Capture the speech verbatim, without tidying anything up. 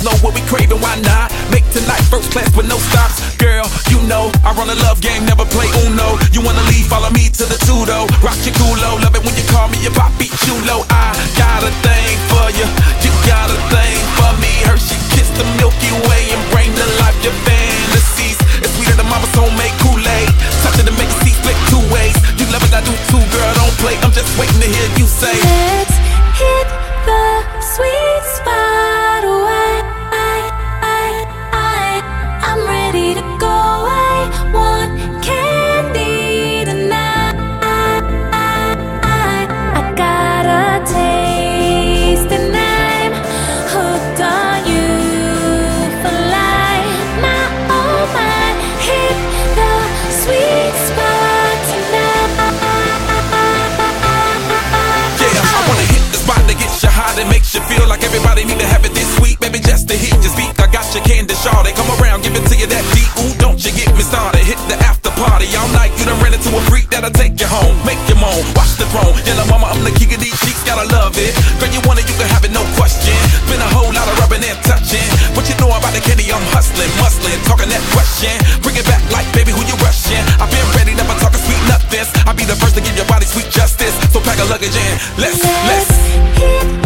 know what we craving, why not? Make tonight first class with no stops. Girl, you know I run a love game, never play Uno. You wanna leave, follow me to the Tudo. Rock your culo, love it when you call me your papi chulo. I got a thing for you, you got a thing for me. Hershey kiss the Milky Way and bring to life your fantasies. It's sweeter than mama's homemade Kool-Aid. Touch it and make it see split two ways. You love it, I do too, girl, don't play. I'm just waiting to hear you say, let's hit the sweet spot away. I'm ready to go. I want candy tonight. I got a taste and I'm hooked on you for life. My oh my, hit the sweet spot tonight. yeah, I wanna hit the spot that gets you high, that makes you feel like everybody need to have it this week. Baby, just to hit your speak, I got your candy shawl. They come around, give it to you that beat. Ooh, don't you get me started. Hit the after party all night. You done ran into a freak that'll take you home, make you moan, watch the throne. Yellow mama, I'm the king of these cheeks, gotta love it. Girl, you want it, you can have it, no question. Been a whole lot of rubbing and touching. What you know about the candy? I'm hustling, muscling, talking that question. Bring it back like, baby, who you rushing? I've been ready, never talking sweet nothings. I'll be the first to give your body sweet justice. So pack a luggage in, let's, let's, let's hit